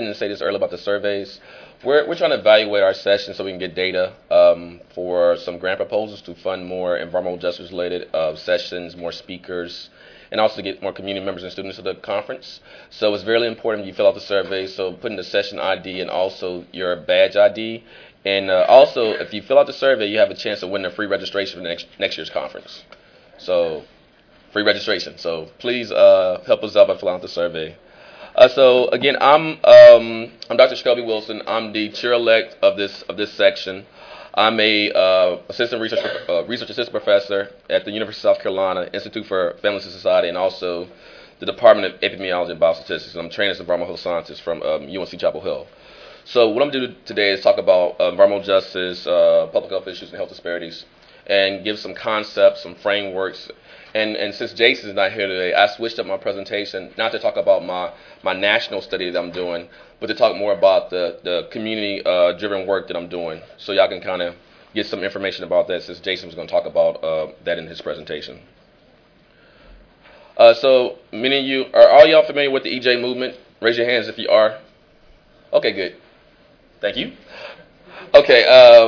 didn't say this earlier about the surveys. We're trying to evaluate our sessions so we can get data for some grant proposals to fund more environmental justice related sessions, more speakers, and also to get more community members and students to the conference. So it's very important you fill out the survey. So put in the session ID and also your badge ID. And also, if you fill out the survey, you have a chance of winning a free registration for next year's conference. So free registration. So please help us out by filling out the survey. So again, I'm Dr. Shelby Wilson. I'm the chair-elect of this section. I'm a assistant research assistant professor at the University of South Carolina Institute for Families and Society, and also the Department of Epidemiology and Biostatistics. I'm trained as an environmental scientist from UNC Chapel Hill. So what I'm going to do today is talk about environmental justice, public health issues, and health disparities, and give some concepts, some frameworks. And since Jason's not here today, I switched up my presentation not to talk about my national study that I'm doing, but to talk more about the community-driven work that I'm doing, so y'all can kind of get some information about that, since Jason was going to talk about that in his presentation. So many of you, are all y'all familiar with the EJ movement? Raise your hands if you are. Okay, good. Thank you. Okay,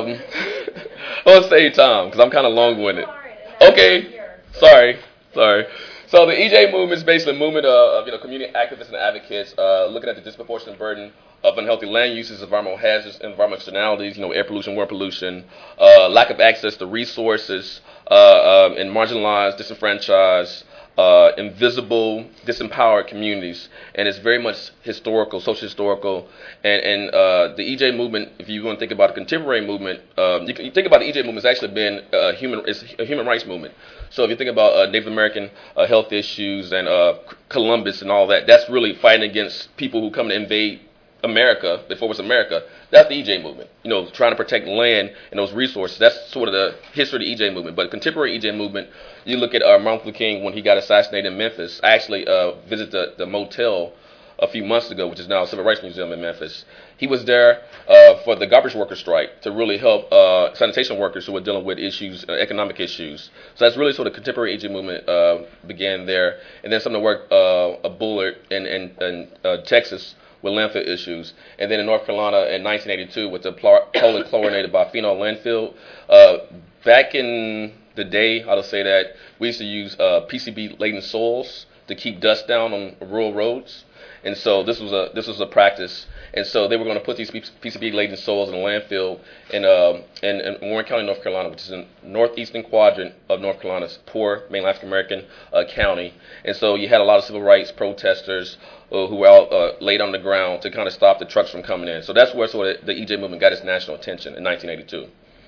I want to save time because I'm kind of long-winded. Okay, sorry. So the EJ movement is basically a movement of community activists and advocates looking at the disproportionate burden of unhealthy land uses, environmental hazards, environmental externalities, air pollution, water pollution, lack of access to resources, and marginalized, disenfranchised, invisible, disempowered communities, and it's very much historical, social historical, and the EJ movement. If you want to think about a contemporary movement, you think about the EJ movement. It's actually been a human rights movement. So if you think about Native American health issues and Columbus and all that, that's really fighting against people who come to invade America before it was America. That's the EJ movement. Trying to protect land and those resources. That's sort of the history of the EJ movement. But contemporary EJ movement, you look at Martin Luther King when he got assassinated in Memphis. I actually visited the motel a few months ago, which is now a civil rights museum in Memphis. He was there for the garbage worker strike to really help sanitation workers who were dealing with issues, economic issues. So that's really sort of contemporary EJ movement began there. And then some of the work of Bullard in Texas with landfill issues, and then in North Carolina in 1982 with the poorly chlorinated biphenyl landfill. Back in the day, how to say that, we used to use PCB-laden soils to keep dust down on rural roads, and so this was a practice. And so they were going to put these PCB-laden soils in a landfill in Warren County, North Carolina, which is in northeastern quadrant of North Carolina's poor mainland African American county. And so you had a lot of civil rights protesters who were out laid on the ground to kind of stop the trucks from coming in. So that's where sort of the EJ movement got its national attention in 1982.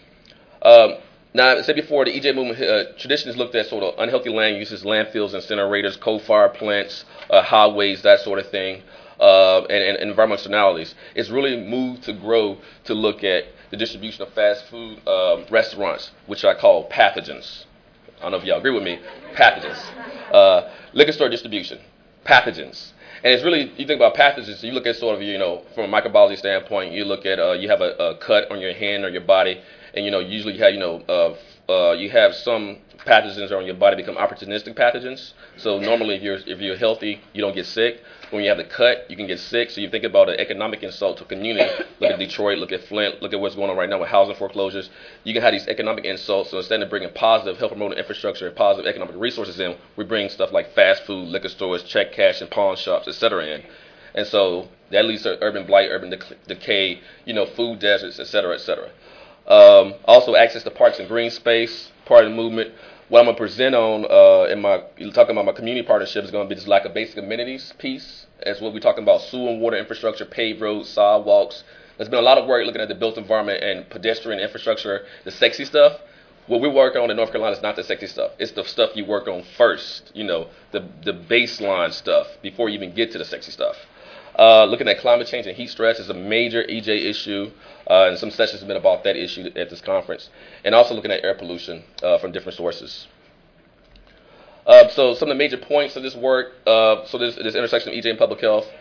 Now, I said before, the EJ movement tradition is looked at sort of unhealthy land uses, landfills, incinerators, coal-fired plants, highways, that sort of thing, and environmental externalities. It's really moved to grow to look at the distribution of fast food restaurants, which I call pathogens. I don't know if y'all agree with me. Pathogens. Liquor store distribution. Pathogens. And it's really, you think about pathogens, you look at sort of, from a microbiology standpoint, you look at, you have a cut on your hand or your body, and, usually you have, you have some pathogens on your body become opportunistic pathogens. So normally if you're healthy, you don't get sick. When you have the cut, you can get sick. So you think about an economic insult to a community. Look at Detroit, look at Flint, look at what's going on right now with housing foreclosures. You can have these economic insults. So instead of bringing positive health promoting infrastructure and positive economic resources in, we bring stuff like fast food, liquor stores, check cash, and pawn shops, etc. in. And so that leads to urban blight, urban decay, food deserts, etc., etc. Also access to parks and green space, part of the movement. What I'm going to present on talking about my community partnership is going to be this lack of basic amenities piece. As what we're talking about, sewer and water infrastructure, paved roads, sidewalks. There's been a lot of work looking at the built environment and pedestrian infrastructure, the sexy stuff. What we work on in North Carolina is not the sexy stuff. It's the stuff you work on first, the baseline stuff before you even get to the sexy stuff. Looking at climate change and heat stress is a major EJ issue, and some sessions have been about that issue at this conference. And also looking at air pollution from different sources. So some of the major points of this work, so this intersection of EJ and public health.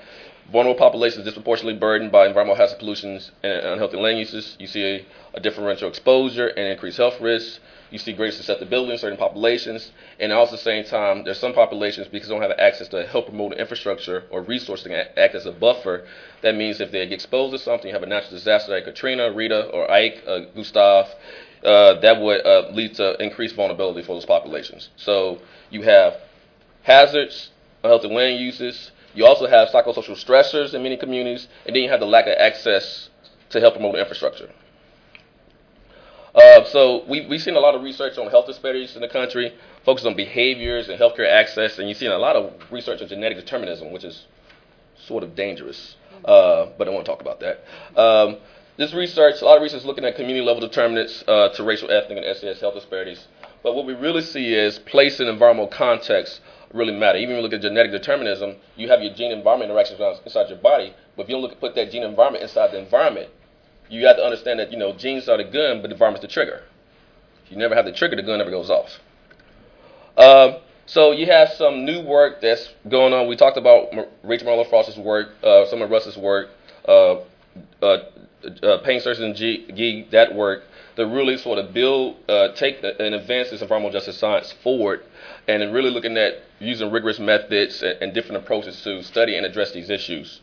Vulnerable populations disproportionately burdened by environmental hazard pollutions and unhealthy land uses. You see a differential exposure and increased health risks. You see greater susceptibility in certain populations. And also at the same time, there's some populations, because they don't have access to help promote infrastructure or resources that can act as a buffer. That means if they get exposed to something, you have a natural disaster like Katrina, Rita, or Ike, Gustav, that would lead to increased vulnerability for those populations. So you have hazards, unhealthy land uses. You also have psychosocial stressors in many communities, and then you have the lack of access to help promote infrastructure. So we've seen a lot of research on health disparities in the country, focused on behaviors and healthcare access, and you've seen a lot of research on genetic determinism, which is sort of dangerous, but I won't talk about that. This research, a lot of research is looking at community-level determinants to racial, ethnic, and SES health disparities. But what we really see is place and environmental context really matter. Even when you look at genetic determinism, you have your gene-environment interactions inside your body, but if you don't put that gene-environment inside the environment, you have to understand that, genes are the gun, but the environment's the trigger. If you never have the trigger, the gun never goes off. So you have some new work that's going on. We talked about Rachel Marlowe Frost's work, some of Russ's work, Payne Sturgis and Gee, that work, to really sort of take and advance this environmental justice science forward, and then really looking at using rigorous methods and different approaches to study and address these issues.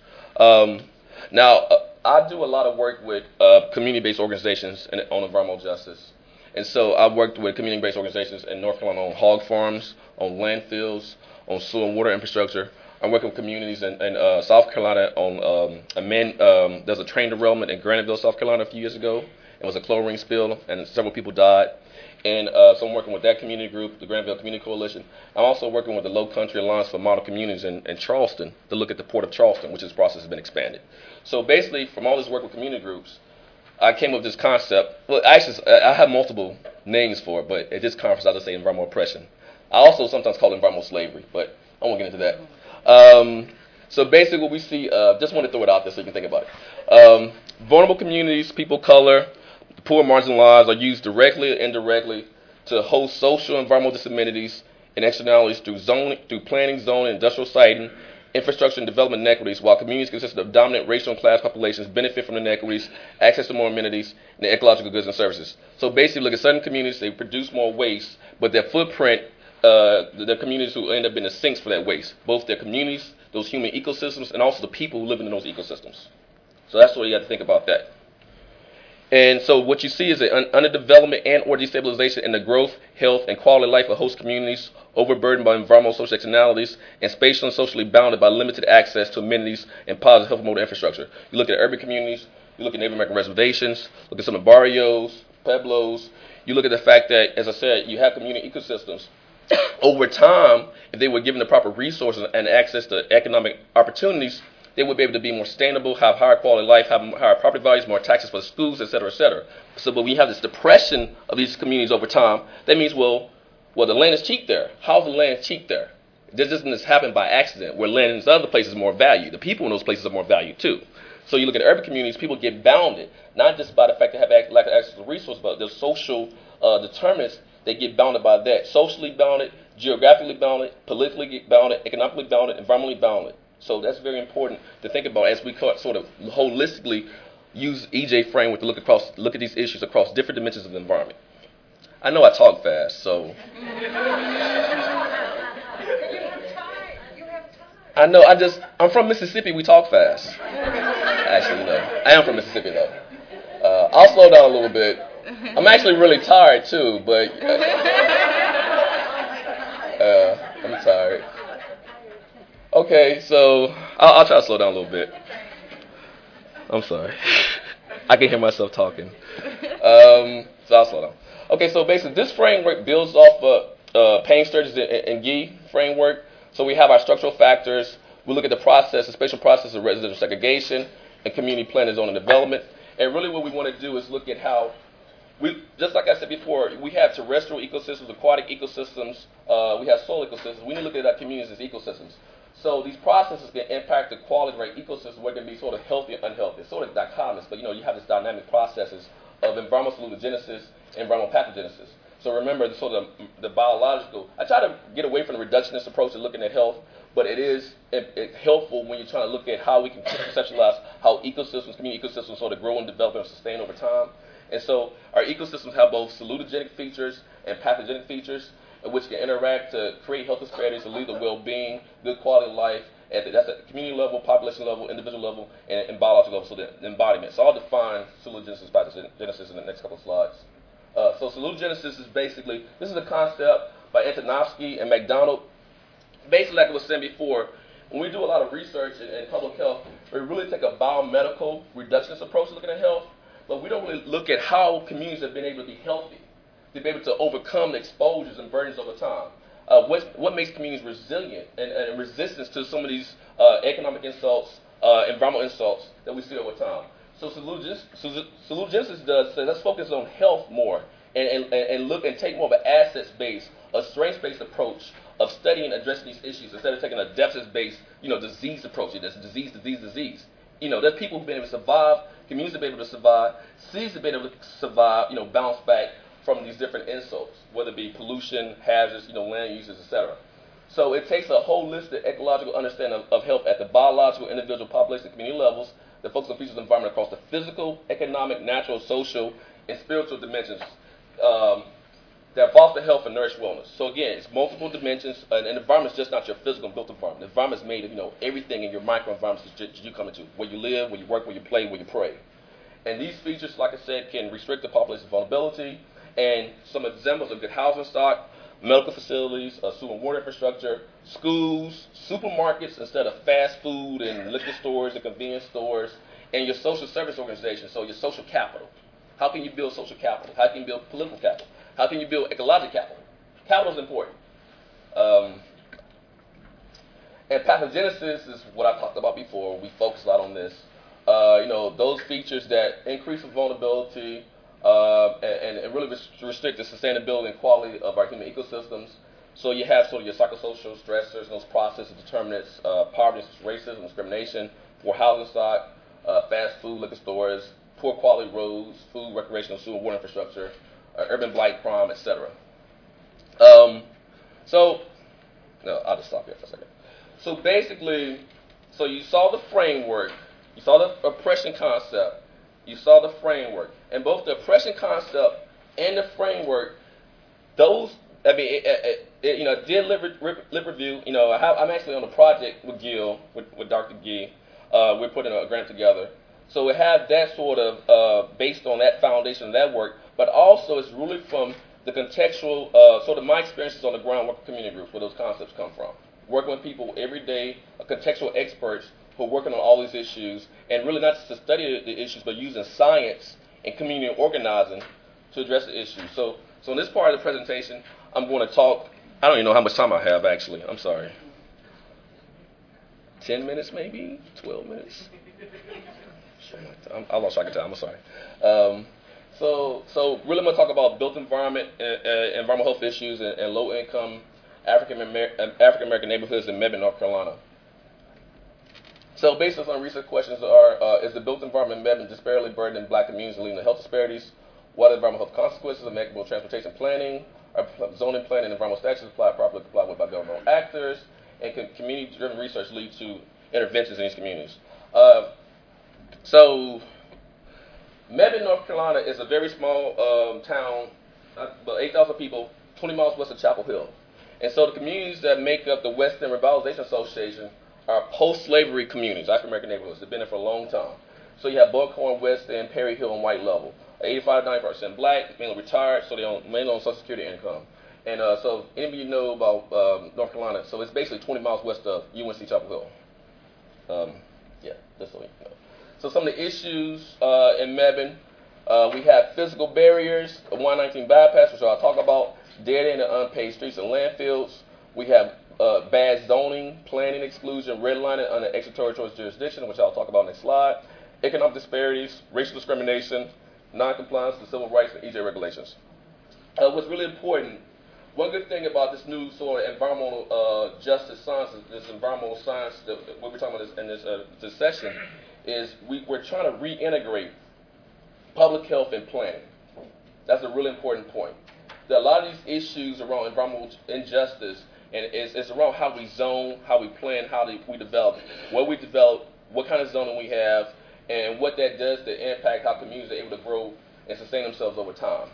Now, I do a lot of work with community-based organizations on environmental justice. And so I've worked with community-based organizations in North Carolina on hog farms, on landfills, on sewer and water infrastructure. I'm working with communities in South Carolina on there's a train derailment in Graniteville, South Carolina a few years ago. It was a chlorine spill, and several people died. And so I'm working with that community group, the Granville Community Coalition. I'm also working with the Low Country Alliance for Model Communities in Charleston to look at the Port of Charleston, which this process has been expanded. So basically, from all this work with community groups, I came up with this concept. Well, actually, I have multiple names for it, but at this conference, I'll just say environmental oppression. I also sometimes call it environmental slavery, but I won't get into that. So basically what we see, just want to throw it out there so you can think about it. Vulnerable communities, people of color, the poor, marginalized are used directly or indirectly to host social and environmental disamenities and externalities through planning, zoning, industrial siting, infrastructure and development inequities, while communities consisting of dominant racial and class populations benefit from the inequities, access to more amenities, and ecological goods and services. So basically, look at certain communities, they produce more waste, but their footprint, the communities who end up being the sinks for that waste, both their communities, those human ecosystems, and also the people who live in those ecosystems. So that's what you have to think about that. And so what you see is an underdevelopment and or destabilization in the growth, health, and quality of life of host communities, overburdened by environmental social externalities, and spatially and socially bounded by limited access to amenities and positive health promoting infrastructure. You look at urban communities, you look at Native American reservations, look at some of barrios, pueblos. You look at the fact that, as I said, you have community ecosystems. Over time, if they were given the proper resources and access to economic opportunities, they would be able to be more sustainable, have higher quality of life, have higher property values, more taxes for the schools, et cetera, et cetera. So, but we have this depression of these communities over time. That means, well, the land is cheap there. How is the land cheap there? This doesn't just happen by accident, where land in other places is more valued. The people in those places are more valued, too. So you look at urban communities, people get bounded, not just by the fact they have lack of access to resources, but the social determinants, they get bounded by that. Socially bounded, geographically bounded, politically bounded, economically bounded, environmentally bounded. So that's very important to think about as we sort of holistically use EJ framework to look at these issues across different dimensions of the environment. I know I talk fast, so I know I'm from Mississippi. We talk fast. Actually, no, I am from Mississippi though. I'll slow down a little bit. I'm actually really tired too, but I'm tired. Okay, so I'll try to slow down a little bit. I'm sorry. I can hear myself talking. So I'll slow down. Okay, so basically this framework builds off Payne, Sturgis, and Gee framework. So we have our structural factors. We look at the spatial process of residential segregation and community planning, zone and development. And really what we want to do is look at how just like I said before, we have terrestrial ecosystems, aquatic ecosystems, we have soil ecosystems. We need to look at our communities as ecosystems. So these processes can impact the quality of our ecosystem, whether it be sort of healthy or unhealthy. It's sort of dichotomous, but you have this dynamic processes of environmental salutogenesis and environmental pathogenesis. So remember, the biological. I try to get away from the reductionist approach to looking at health, but it is helpful when you're trying to look at how we can conceptualize how ecosystems, community ecosystems, sort of grow and develop and sustain over time. And so our ecosystems have both salutogenic features and pathogenic features, which can interact to create health disparities, to lead to well-being, good quality of life. That's at the community level, population level, individual level, and biological level, so the embodiment. So I'll define salutogenesis, pathogenesis in the next couple of slides. So salutogenesis is basically, this is a concept by Antonovsky and McDonald. Basically, like I was saying before, when we do a lot of research in public health, we really take a biomedical reductionist approach to looking at health, but we don't really look at how communities have been able to be healthy, to be able to overcome the exposures and burdens over time. What makes communities resilient and resistance to some of these economic insults, environmental insults that we see over time. So salutogenesis does say let's focus on health more and look and take more of an assets-based, a strengths-based approach of studying and addressing these issues instead of taking a deficit-based, disease approach. There's disease. There's people who've been able to survive, communities have been able to survive, cities have been able to survive, bounce back from these different insults, whether it be pollution, hazards, land uses, etc. So it takes a holistic ecological understanding of health at the biological, individual, population, and community levels that focus on features of the environment across the physical, economic, natural, social, and spiritual dimensions that foster health and nourish wellness. So again, it's multiple dimensions. An environment is just not your physical and built environment. The environment is made of everything in your microenvironments that you come into, where you live, where you work, where you play, where you pray. And these features, like I said, can restrict the population's vulnerability. And some examples of good housing stock, medical facilities, sewer and water infrastructure, schools, supermarkets instead of fast food and liquor stores and convenience stores, and your social service organizations, so your social capital. How can you build social capital? How can you build political capital? How can you build ecological capital? Capital is important. And pathogenesis is what I talked about before. We focus a lot on this. Those features that increase the vulnerability and really restrict the sustainability and quality of our human ecosystems. So you have sort of your psychosocial stressors, those processes, determinants, poverty, racism, discrimination, poor housing stock, fast food, liquor stores, poor quality roads, food, recreational, sewer, water infrastructure, urban blight, crime, etc. I'll just stop here for a second. So basically, you saw the framework, you saw the oppression concept, you saw the framework, and both the oppression concept and the framework, did lip review. I'm actually on a project with Gil, with Dr. Gee. We're putting a grant together. So we have that sort of based on that foundation of that work, but also it's really from the contextual, sort of my experiences on the ground working community groups where those concepts come from. Working with people every day, contextual experts who are working on all these issues, and really not just to study the issues, but using science and community organizing to address the issues. So in this part of the presentation, I'm going to talk, I don't even know how much time I have actually, I'm sorry. 10 minutes maybe? 12 minutes? I lost track of time, I'm sorry. So really I'm going to talk about built environment, environmental health issues, and low-income African American neighborhoods in Mebane, North Carolina. So based on some research questions is the built environment in Mebane disparately burdening black communities and leading to health disparities? What are environmental health consequences of equitable transportation planning? Are zoning planning and environmental statutes applied properly complied with by governmental actors? And can community-driven research lead to interventions in these communities? So Mebane, North Carolina is a very small town, about 8,000 people, 20 miles west of Chapel Hill. And so the communities that make up the West End Revitalization Association are post-slavery communities, African-American neighborhoods. They've been there for a long time. So you have Buckhorn, West End, Perry Hill, and White Level. 85 to 90% black, mainly retired, so they mainly on Social Security income. And so any of you know about North Carolina, so it's basically 20 miles west of UNC Chapel Hill. Just so you know. So some of the issues in Mebane, we have physical barriers, a 119 bypass, which I'll talk about, dead end and unpaved streets and landfills. We have bad zoning, planning exclusion, redlining under extraterritorial jurisdiction, which I'll talk about next slide. Economic disparities, racial discrimination, non-compliance with civil rights and EJ regulations. What's really important, one good thing about this new sort of environmental justice science, this environmental science that we're talking about in this session, is we're trying to reintegrate public health and planning. That's a really important point. That a lot of these issues around environmental injustice And it's around how we zone, how we plan, we develop, what we develop, what kind of zoning we have, and what that does to impact how communities are able to grow and sustain themselves over time.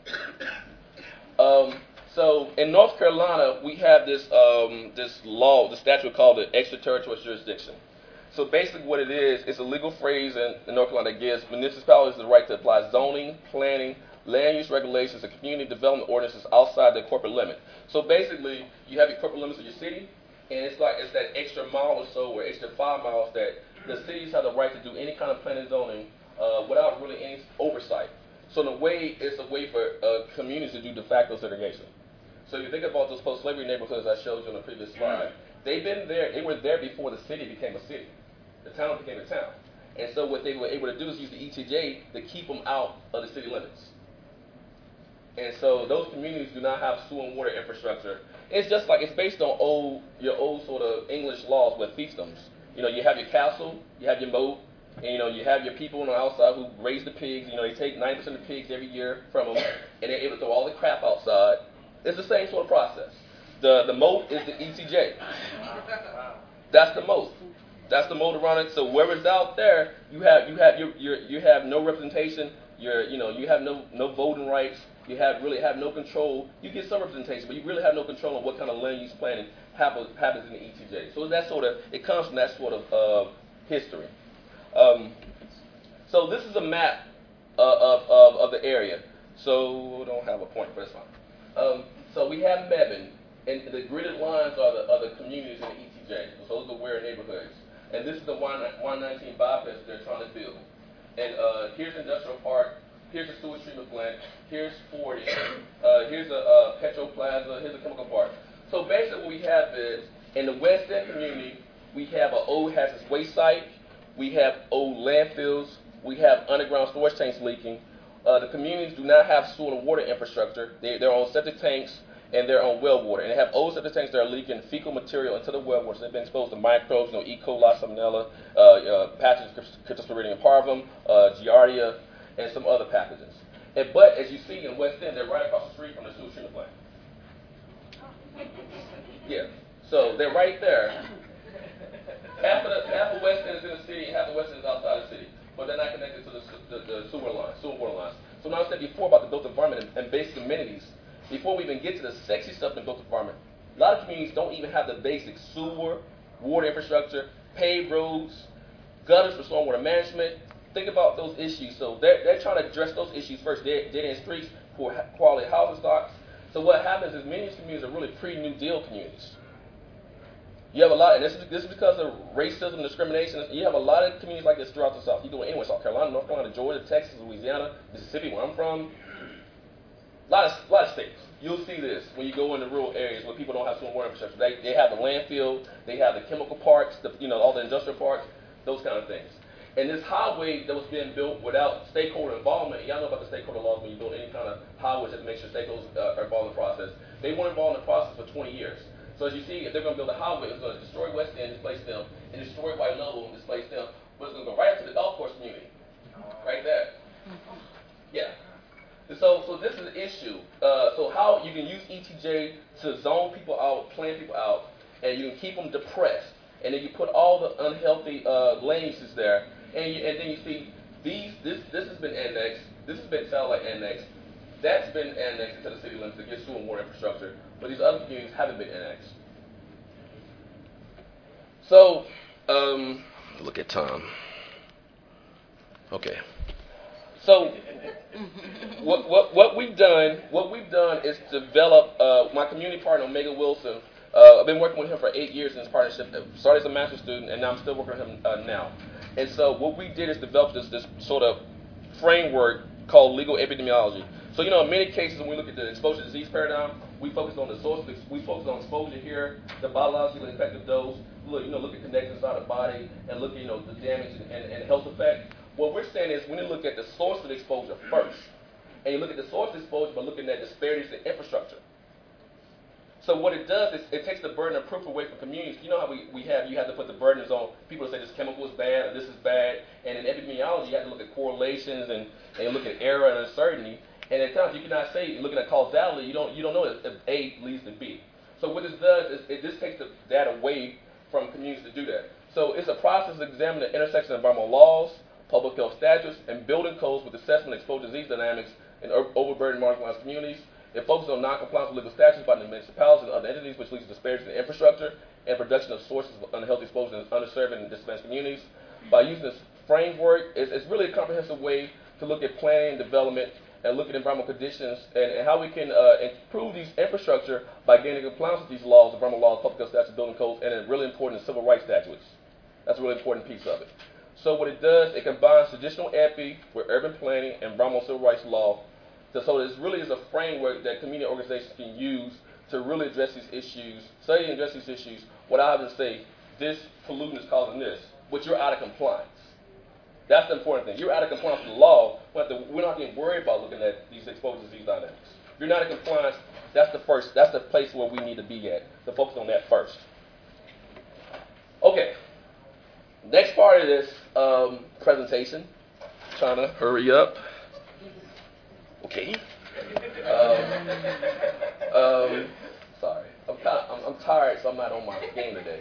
So in North Carolina, we have this law, the statute called the extraterritorial jurisdiction. So basically what it is, it's a legal phrase in North Carolina that gives municipalities the right to apply zoning, planning, land use regulations, and community development ordinances outside their corporate limit. So basically, you have your corporate limits of your city, and it's that extra mile or so, or extra 5 miles that the cities have the right to do any kind of planning and zoning without really any oversight. So in a way, it's a way for communities to do de facto segregation. So if you think about those post-slavery neighborhoods I showed you on the previous slide, they were there before the city became a city. The town became a town. And so what they were able to do is use the ETJ to keep them out of the city limits. And so those communities do not have sewer and water infrastructure. It's just like it's based on your old sort of English laws with fiefdoms. You know, you have your castle, you have your moat, and you have your people on the outside who raise the pigs. They take 90% of the pigs every year from them, and they're able to throw all the crap outside. It's the same sort of process. The moat is the ETJ. That's the moat. That's the moat around it. So whoever's out there, you have no representation. You have no voting rights. You really have no control. You get some representation, but you really have no control on what kind of land use planning happens in the ETJ. So it comes from that sort of history. So this is a map of the area. So we don't have a point, but it's fine. So we have Mebane, and the gridded lines are the communities in the ETJ. So those are the Ware neighborhoods. And this is the 119 bypass they're trying to build. And here's Industrial Park. Here's a sewage treatment plant. Here's Fording. Here's a Petro Plaza. Here's a chemical park. So basically what we have is, in the West End community, we have an old hazardous waste site. We have old landfills. We have underground storage tanks leaking. The communities do not have sewer and water infrastructure. They're on septic tanks and they're on well water. And they have old septic tanks that are leaking fecal material into the well water. So they've been exposed to microbes, E. coli, Salmonella, pathogens, Cryptosporidium parvum, Giardia, and some other pathogens. But as you see in West End, they're right across the street from the sewage treatment plant. Yeah, so they're right there. Half of West End is in the city, half of West End is outside the city. But they're not connected to the sewer water lines. So now I said before about the built environment and basic amenities. Before we even get to the sexy stuff in the built environment, a lot of communities don't even have the basic sewer, water infrastructure, paved roads, gutters for stormwater management. Think about those issues. So they're trying to address those issues first. Dead-end streets, poor quality housing stocks. So what happens is many of these communities are really pre-New Deal communities. You have a lot, and this is because of racism and discrimination. You have a lot of communities like this throughout the South. You go anywhere, South Carolina, North Carolina, Georgia, Texas, Louisiana, Mississippi, where I'm from. A lot of states. You'll see this when you go into rural areas where people don't have sewer water infrastructure. They have the landfill, they have the chemical parks, all the industrial parks, those kind of things. And this highway that was being built without stakeholder involvement, y'all know about the stakeholder laws when you build any kind of highway that makes sure stakeholders are involved in the process. They weren't involved in the process for 20 years. So as you see, if they're going to build a highway, it's going to destroy West End, displace them, and destroy White Level and displace them. But it's going to go right up to the golf course community. Right there. Yeah. And so this is an issue. So how you can use ETJ to zone people out, plan people out, and you can keep them depressed. And then you put all the unhealthy land uses there. And then you see, this has been annexed. This has been satellite annexed. That's been annexed into the city limits to get sewer and water infrastructure, but these other communities haven't been annexed. So, look at Tom. Okay. So, what we've done is develop my community partner, Omega Wilson. I've been working with him for 8 years in this partnership. Started as a master's student, and now I'm still working with him now. And so what we did is develop this sort of framework called legal epidemiology. So, in many cases when we look at the exposure disease paradigm, we focus on the source. We focus on exposure here, the biological effective dose. Look at connections inside the body, and look at the damage and health effect. What we're saying is we need to look at the source of the exposure first, and you look at the source of the exposure by looking at disparities in infrastructure. So what it does is it takes the burden of proof away from communities. You know how you have to put the burdens on people that say this chemical is bad or this is bad. And in epidemiology, you have to look at correlations and look at error and uncertainty. And at times you cannot say, looking at causality, you don't know if A leads to B. So what this does is it just takes the data away from communities to do that. So it's a process to examine the intersection of environmental laws, public health statutes, and building codes with assessment of exposed disease dynamics in overburdened marginalized communities. It focuses on non-compliance with legal statutes by the municipalities and other entities, which leads to disparities in infrastructure and production of sources of unhealthy exposure in underserved and disadvantaged communities. By using this framework, it's really a comprehensive way to look at planning and development and look at environmental conditions and how we can improve these infrastructure by gaining compliance with these laws, environmental laws, public health statutes, building codes, and then really important, civil rights statutes. That's a really important piece of it. So what it does, it combines traditional EPI with urban planning and environmental civil rights law. So this really is a framework that community organizations can use to really address these issues, study and address these issues without having to say, this pollutant is causing this, but you're out of compliance. That's the important thing. You're out of compliance with the law. We're not getting worried about looking at these exposed disease dynamics. If you're not in compliance, that's the place where we need to be at, to focus on that first. Okay. Next part of this presentation, trying to hurry up. Okay. Sorry, I'm tired, so I'm not on my game today.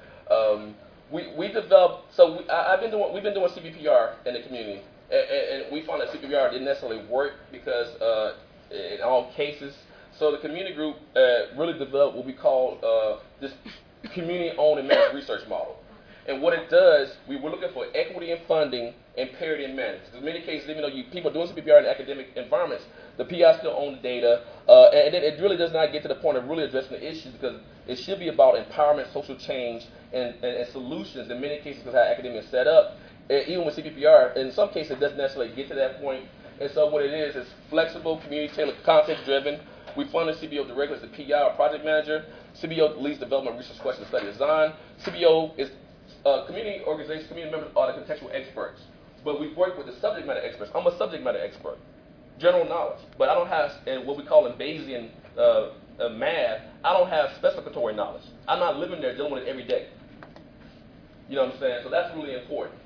We developed. So we've been doing CPPR in the community, and we found that CPPR didn't necessarily work because in all cases. So the community group really developed what we call this community-owned and managed research model. And what it does, we were looking for equity in funding and parity in management. In many cases, even though people are doing CPPR in academic environments, the PI still own the data, and then it really does not get to the point of really addressing the issues because it should be about empowerment, social change, and solutions. In many cases, because how academia is set up, even with CPPR, in some cases, it doesn't necessarily get to that point. And so what it is flexible, community-tailored, content-driven. We fund the CBO directly as the PI or project manager. CBO leads development, research, question, study, design. CBO is community organizations, community members are the contextual experts. But we work with the subject matter experts. I'm a subject matter expert. General knowledge. But I don't have, in what we call in Bayesian math, I don't have specificatory knowledge. I'm not living there dealing with it every day. You know what I'm saying? So that's really important.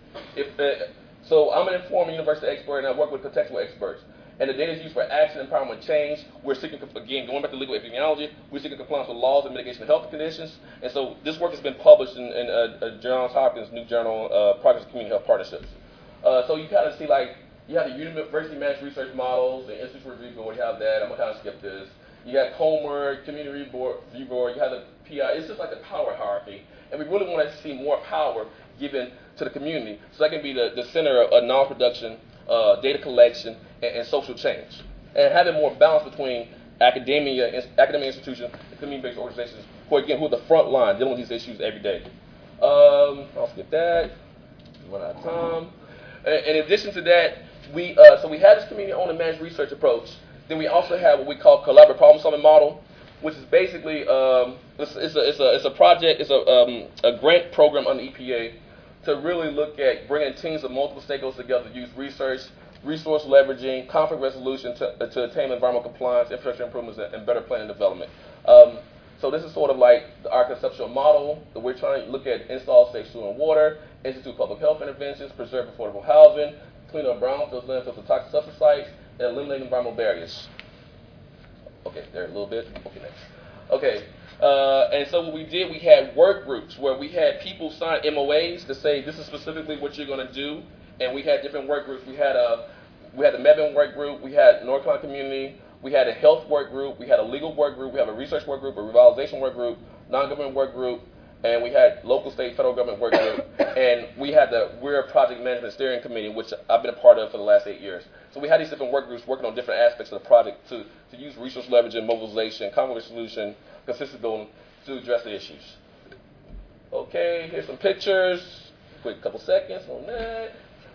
So I'm an informed university expert, and I work with contextual experts. And the data is used for action, empowerment, change. We're seeking, again, going back to legal epidemiology, we're seeking compliance with laws and mitigation of health conditions. And so this work has been published in Johns Hopkins' new journal, Progress of Community Health Partnerships. So you kind of see, like, you have the university managed research models, the Institute for Review Board, you have that. I'm going to kind of skip this. You got COMER, Community Review Board, you have the PI. It's just like a power hierarchy. And we really want to see more power given to the community. So that can be the center of knowledge production, data collection, and social change. And having more balance between academic institutions and community-based organizations who are the front line dealing with these issues every day. I'll skip that. Run out of time. In addition to that, we have this community-owned and managed research approach. Then we also have what we call collaborative problem-solving model, which is basically it's a project, it's a grant program under EPA to really look at bringing teams of multiple stakeholders together to use research, resource leveraging, conflict resolution to attain environmental compliance, infrastructure improvements, and better planning and development. So this is sort of like our conceptual model that we're trying to look at: install safe sewer and water, institute public health interventions, preserve affordable housing, clean up brownfields, landfills, and toxic substance sites, and eliminate environmental barriers. Okay, there a little bit. Okay, next. Okay, and so what we did, we had work groups where we had people sign MOAs to say this is specifically what you're going to do, and we had different work groups. We had the Mebane work group, we had North Carolina Community, we had a health work group, we had a legal work group, we have a research work group, a revitalization work group, non-government work group, and we had local, state, federal government work group, and we had the WEIR Project Management Steering Committee, which I've been a part of for the last 8 years. So we had these different work groups working on different aspects of the project to use resource leveraging, mobilization, conflict resolution, consistent building to address the issues. Okay, here's some pictures. Quick couple seconds on that.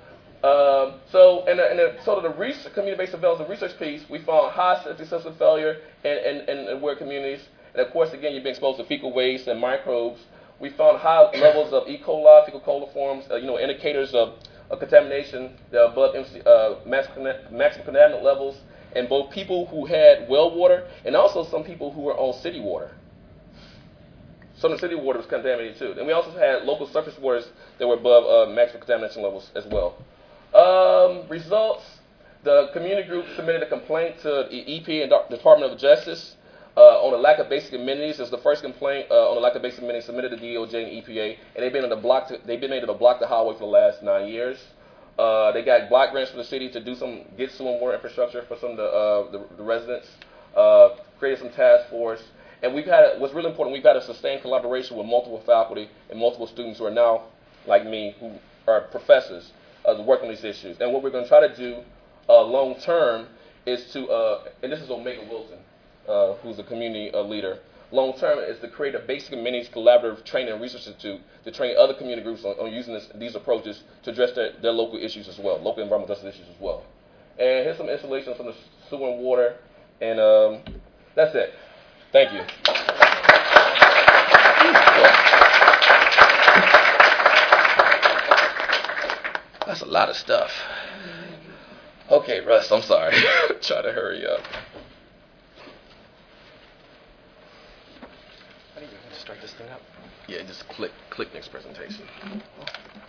So in the sort of the community-based development research piece, we found high systems of failure in WEIR communities. And of course, again, you've been exposed to fecal waste and microbes. We found high levels of E. coli, fecal coliforms, indicators of contamination above maximum contaminant levels in both people who had well water and also some people who were on city water. Some of the city water was contaminated too. And we also had local surface waters that were above maximum contamination levels as well. Results, the community group submitted a complaint to the EP and Department of Justice. On the lack of basic amenities, it's the first complaint on the lack of basic amenities submitted to DOJ and EPA, and they've been able to block the highway for the last 9 years. They got block grants from the city to get some more infrastructure for some of the residents. Created some task force, and what's really important. We've had a sustained collaboration with multiple faculty and multiple students who are now, like me, who are professors working on these issues. And what we're going to try to do long term is to, and this is Omega Wilson, who's a community leader. Long term is to create a basic amenities collaborative training and research institute to train other community groups on using these approaches to address their local issues as well, local environmental justice issues as well. And here's some installations from the sewer and water, and that's it. Thank you. That's a lot of stuff. Okay, Russ, I'm sorry. Try to hurry up. How do you start this thing up? Yeah, just click next presentation.